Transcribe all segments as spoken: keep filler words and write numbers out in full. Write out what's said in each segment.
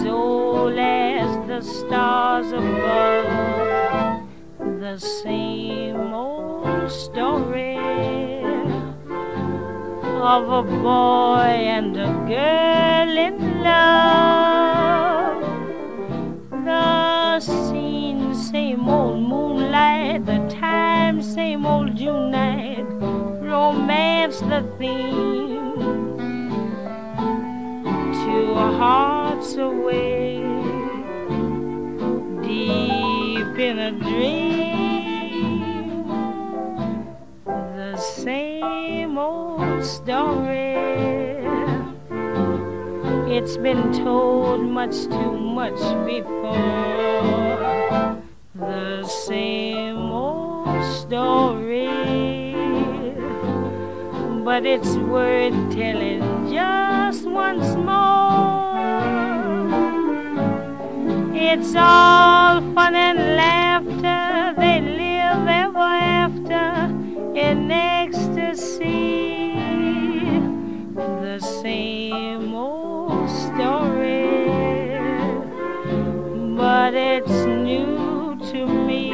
old as the stars above, the same old story of a boy and a girl in love. The scene, same old moonlight, the time, same old June night, romance the theme, two hearts away, deep in a dream, the same old story. It's been told much too much before, the same old story, but it's worth telling just once more. It's all fun and laughter, they live ever after in ecstasy, the same old story, but it's new to me.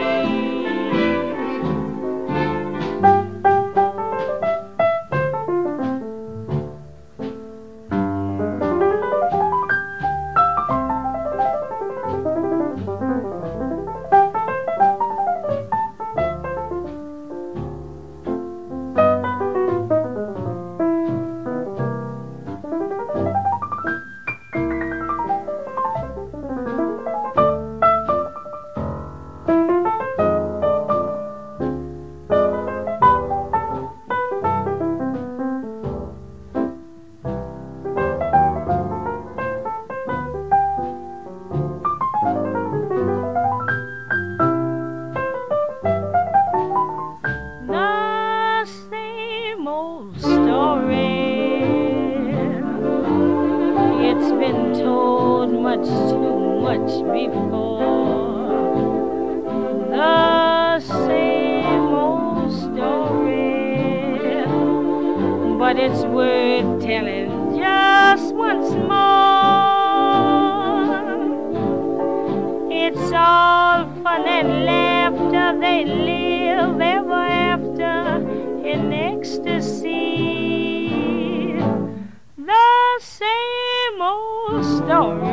It's been told much too much before, the same old story, but it's worth telling just once more. It's all fun and laughter, they live ever after in ecstasy, the same old story.